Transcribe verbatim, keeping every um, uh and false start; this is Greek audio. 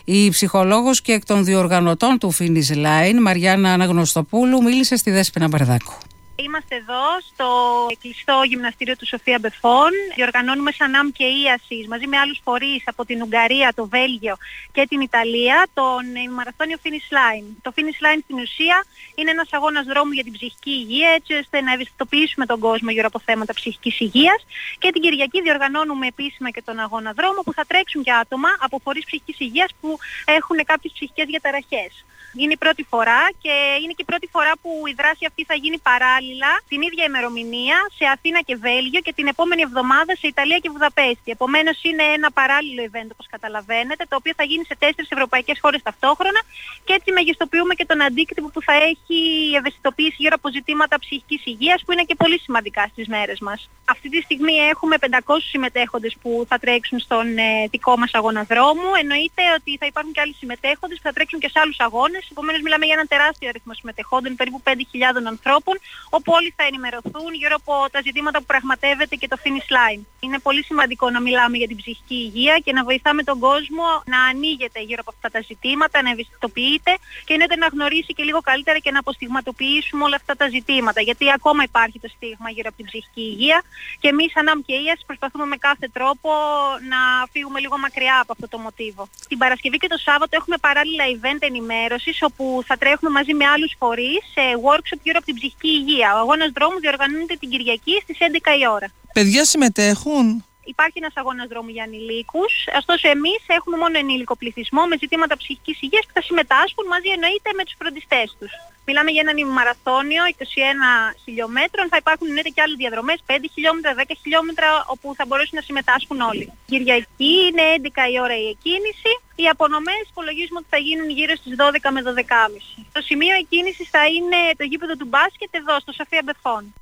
Η ψυχολόγος και εκ των διοργανωτών του Finish Line, Μαριάννα Αναγνωστοπούλου, μίλησε στη Δέσποινα Μπαρδάκου. Είμαστε εδώ στο κλειστό γυμναστήριο του Σοφία Μπεφών. Διοργανώνουμε σαν ΝΑΜ και ίασης μαζί με άλλους φορείς από την Ουγγαρία, το Βέλγιο και την Ιταλία τον μαραθώνιο Finish Line. Το Finish Line στην ουσία είναι ένας αγώνας δρόμου για την ψυχική υγεία, έτσι ώστε να ευαισθητοποιήσουμε τον κόσμο γύρω από θέματα ψυχικής υγείας. Και την Κυριακή διοργανώνουμε επίσημα και τον αγώνα δρόμου που θα τρέξουν και άτομα από φορείς ψυχικής υγείας που έχουν κάποιες ψυχικές διαταραχές. Είναι η πρώτη φορά και είναι και η πρώτη φορά που η δράση αυτή θα γίνει παράλληλα την ίδια ημερομηνία σε Αθήνα και Βέλγιο και την επόμενη εβδομάδα σε Ιταλία και Βουδαπέστη. Επομένως είναι ένα παράλληλο event, όπως καταλαβαίνετε, το οποίο θα γίνει σε τέσσερις ευρωπαϊκές χώρες ταυτόχρονα και έτσι μεγιστοποιούμε και τον αντίκτυπο που θα έχει η ευαισθητοποίηση γύρω από ζητήματα ψυχικής υγείας, που είναι και πολύ σημαντικά στις μέρες μας. Αυτή τη στιγμή έχουμε πεντακόσιους συμμετέχοντες που θα τρέξουν στον ε, δικό μας αγώνα δρόμου. Εννοείται ότι θα υπάρχουν και άλλοι συμμετέχοντες που θα τρέξουν και σε άλλους αγώνες. Επομένως μιλάμε για έναν τεράστιο αριθμό συμμετεχόντων, περίπου πέντε χιλιάδες ανθρώπων, όπου όλοι θα ενημερωθούν γύρω από τα ζητήματα που πραγματεύεται και το Finish Line. Είναι πολύ σημαντικό να μιλάμε για την ψυχική υγεία και να βοηθάμε τον κόσμο να ανοίγεται γύρω από αυτά τα ζητήματα, να ευαισθητοποιείται και είναι να γνωρίσει και λίγο καλύτερα και να αποστιγματοποιήσουμε όλα αυτά τα ζητήματα. Γιατί ακόμα υπάρχει το στίγμα γύρω από την ψυχική υγεία και εμείς σαν ΝΑΜ και ίασης προσπαθούμε με κάθε τρόπο να φύγουμε λίγο μακριά από αυτό το μοτίβο. Την Παρασκευή και το Σάββατο έχουμε παράλληλα event ενημέρωσης, όπου θα τρέχουμε μαζί με άλλους φορείς σε workshop γύρω από την ψυχική υγεία. Ο αγώνας δρόμου διοργανώνεται την Κυριακή στις έντεκα η ώρα. Παιδιά συμμετέχουν? Υπάρχει ένας αγώνας δρόμου για ανηλίκους, ωστόσο εμείς έχουμε μόνο ενήλικο πληθυσμό με ζητήματα ψυχικής υγείας που θα συμμετάσχουν μαζί, εννοείται, με τους φροντιστές τους. Μιλάμε για έναν ημιμαραθώνιο είκοσι ένα χιλιόμετρων, θα υπάρχουν εννοείται και άλλες διαδρομές, πέντε χιλιόμετρα, δέκα χιλιόμετρα, όπου θα μπορέσουν να συμμετάσχουν όλοι. Κυριακή είναι έντεκα η ώρα η εκκίνηση. Οι απονομές υπολογίζουμε ότι θα γίνουν γύρω στις δώδεκα με δώδεκα και μισή. Το σημείο εκκίνησης θα είναι το γήπεδο του μπάσκετ εδώ στο Σοφία Μπεφών.